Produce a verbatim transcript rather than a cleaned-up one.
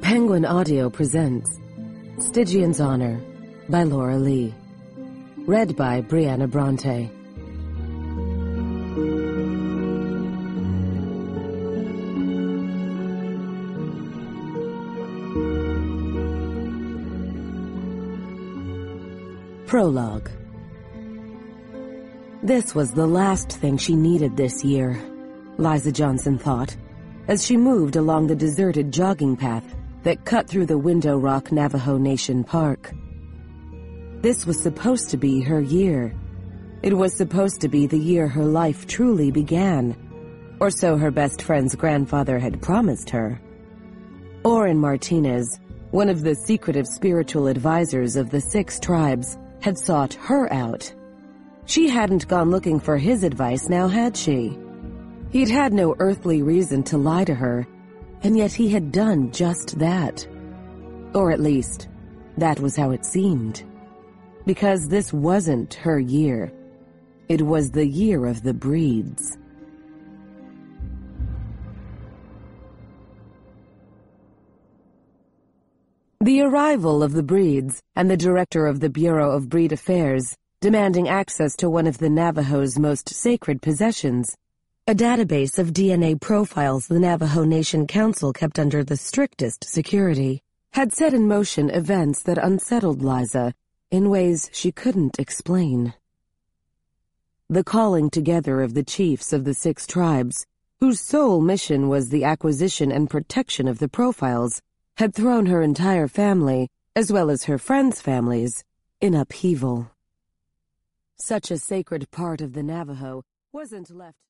Penguin Audio presents Stygian's Honor by Laura Lee. Read by Brianna Bronte. Prologue. This was the last thing she needed this year, Liza Johnson thought, as she moved along the deserted jogging path that cut through the Window Rock Navajo Nation Park. This was supposed to be her year. It was supposed to be the year her life truly began, or so her best friend's grandfather had promised her. Oren Martinez, one of the secretive spiritual advisors of the Six Tribes, had sought her out. She hadn't gone looking for his advice now, had she? He'd had no earthly reason to lie to her, and yet he had done just that. Or at least, that was how it seemed. Because this wasn't her year. It was the year of the breeds. The arrival of the breeds and the director of the Bureau of Breed Affairs demanding access to one of the Navajo's most sacred possessions, a database of D N A profiles the Navajo Nation Council kept under the strictest security, had set in motion events that unsettled Liza in ways she couldn't explain. The calling together of the chiefs of the Six Tribes, whose sole mission was the acquisition and protection of the profiles, had thrown her entire family, as well as her friends' families, in upheaval. Such a sacred part of the Navajo wasn't left